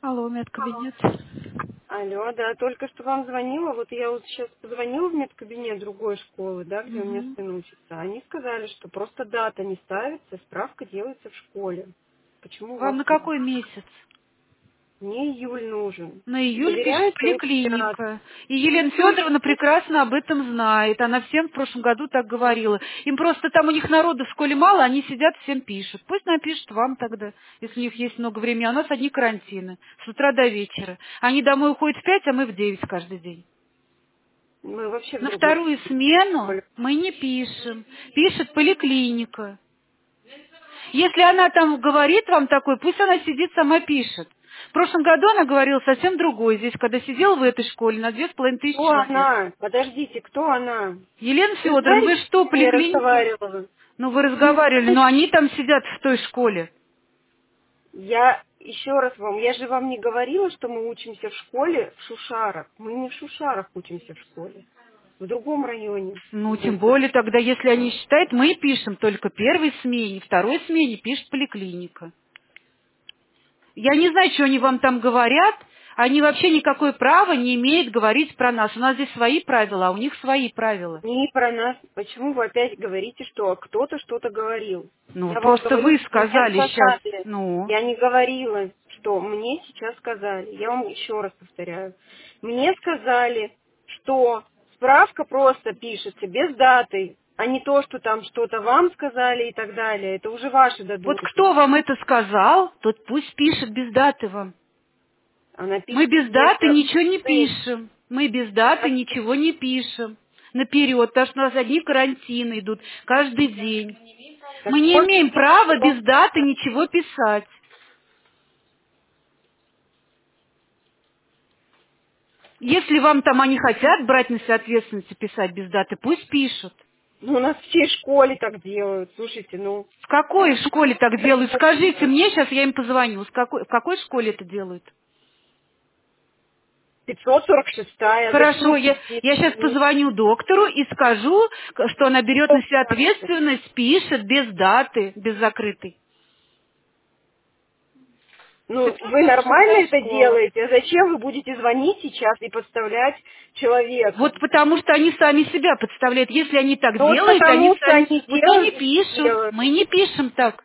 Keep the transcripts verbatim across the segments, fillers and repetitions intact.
Алло, медкабинет. Алло, да, только что вам звонила. Вот я вот сейчас позвонила в медкабинет другой школы, да, где у меня Угу. сын учится. Они сказали, что просто дата не ставится, справка делается в школе. Почему у Вам вас на так? какой месяц? Мне июль нужен. На июль пишет Заверяется и печатает. поликлиника. И Елена Федоровна Слушайте, прекрасно об этом знает. Она всем в прошлом году так говорила. Им просто там у них народу в школе мало, они сидят, всем пишут. Пусть напишут вам тогда, если у них есть много времени. А у нас одни карантины. С утра до вечера. Они домой уходят в пять, а мы в девять каждый день. мы вообще в На другой вторую смену школе. мы не пишем. Пишет поликлиника. Если она там говорит вам такой, пусть она сидит, сама пишет. В прошлом году она говорила совсем другой здесь, когда сидела в этой школе на две с половиной тысячи Кто человек. она? Подождите, кто она? Елена Вы Федоровна, вы знаете, что, с ней поликлинику? разговаривала? Ну, вы Вы не разговаривали, но знаете? они там сидят в той школе. Я еще раз вам, я же вам не говорила, что мы учимся в школе в Шушарах. Мы не в Шушарах учимся в школе, в другом районе. Ну, тем более тогда, если они считают, мы пишем только первой смене, второй смене пишет поликлиника. Я не знаю, что они вам там говорят. Они вообще никакое право не имеют говорить про нас. У нас здесь свои правила, а у них свои правила. Не про нас. Почему вы опять говорите, что кто-то что-то говорил? Ну, Я вам просто говорю, вы что мне сказали сейчас, сказали. ну, Я не говорила, что мне сейчас сказали. Я вам еще раз повторяю. Мне сказали, что справка просто пишется без даты, а не то, что там что-то вам сказали и так далее. Это уже ваши вот додумки. кто вам это сказал, тот пусть пишет без даты вам. Она Мы пишется без без даты даты. ничего не пишем. Мы без даты ничего не пишем. Наперед, потому что у нас одни карантины идут каждый день. Так Мы не вот, имеем права без даты ничего писать. Если вам там они хотят брать на себя ответственность и писать без даты, пусть пишут. ну, у нас в всей школе так делают. Слушайте, ну, В какой школе так делают? Скажите мне, сейчас я им позвоню. С какой, в какой школе это делают? пятьсот сорок шестая. Хорошо, Зачем я, я сейчас здесь? позвоню доктору и скажу, что она берет на себя ответственность, пишет без даты, без закрытой. Ну, вы нормально это делаете? А зачем вы будете звонить сейчас и подставлять человека? Вот потому что они сами себя подставляют. Если они так Ну, вот делают, они потому что сами... они Пусть они делают, пишут. делают. Мы не пишем так.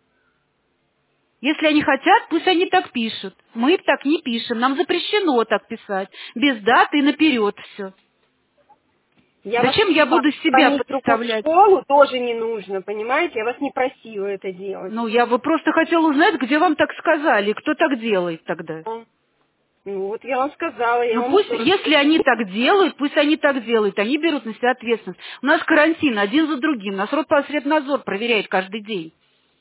Если они хотят, пусть они так пишут. Мы так не пишем. Нам запрещено так писать. Без даты и наперед все. Я вас Зачем я а, буду себя звонить в другую подставлять? школу тоже не нужно, понимаете? Я вас не просила это делать. Ну, я бы просто хотела узнать, где вам так сказали, кто так делает тогда. Ну, ну, вот я вам сказала, я Ну вам пусть, еще раз если говорю. они так делают, пусть они так делают, они берут на себя ответственность. У нас карантин один за другим, нас Роспотребнадзор проверяет каждый день.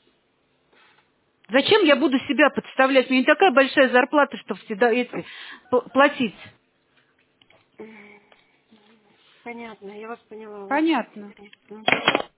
Зачем я буду себя подставлять? У меня не такая большая зарплата, чтобы всегда эти п- платить. Понятно, я вас поняла, ладно. Понятно. Мгм.